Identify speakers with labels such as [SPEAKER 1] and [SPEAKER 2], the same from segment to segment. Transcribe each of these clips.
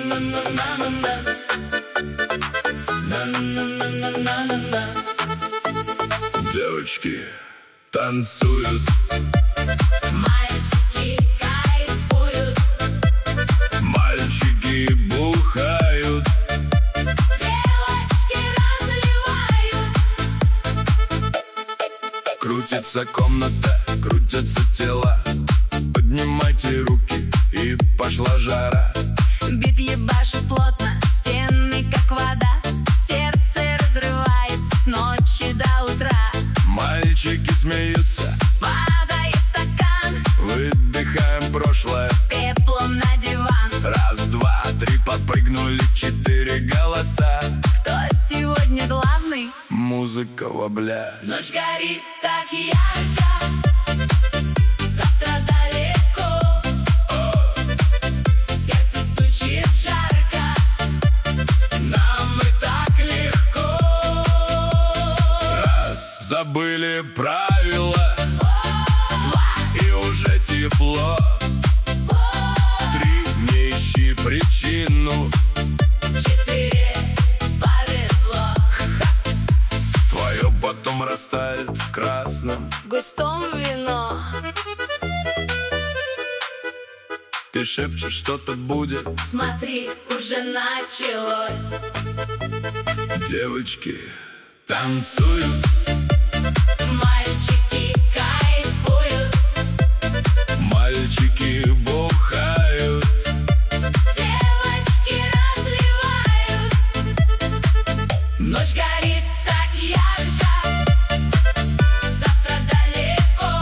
[SPEAKER 1] Девочки танцуют,
[SPEAKER 2] мальчики кайфуют,
[SPEAKER 1] мальчики бухают,
[SPEAKER 2] девочки разливают.
[SPEAKER 1] крутится комната, крутятся тела. Поднимайте руки, и пошла жара.
[SPEAKER 2] Бит ебашит плотно, стены как вода. Сердце разрывается с ночи до утра.
[SPEAKER 1] Мальчики смеются,
[SPEAKER 2] Падает стакан,
[SPEAKER 1] выдыхаем прошлое.
[SPEAKER 2] пеплом на диван.
[SPEAKER 1] Раз, два, три, подпрыгнули 4 голоса.
[SPEAKER 2] Кто сегодня главный?
[SPEAKER 1] Музыка вобля.
[SPEAKER 2] Ночь горит так ярко, завтра далеко. Сердце стучит жарко, нам и так легко.
[SPEAKER 1] Раз, забыли правила, и уже тепло. 3, не ищи причину,
[SPEAKER 2] 4, повезло.
[SPEAKER 1] твое потом растает в красном.
[SPEAKER 2] Густом вино,
[SPEAKER 1] Ты шепчешь, что-то будет.
[SPEAKER 2] смотри, уже началось.
[SPEAKER 1] Девочки танцуют,
[SPEAKER 2] Мальчики кайфуют,
[SPEAKER 1] мальчики бухают,
[SPEAKER 2] девочки разливают. Ночь горит так ярко, завтра далеко.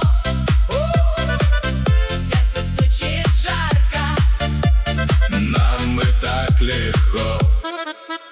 [SPEAKER 2] Сердце стучит жарко,
[SPEAKER 1] нам и так легко.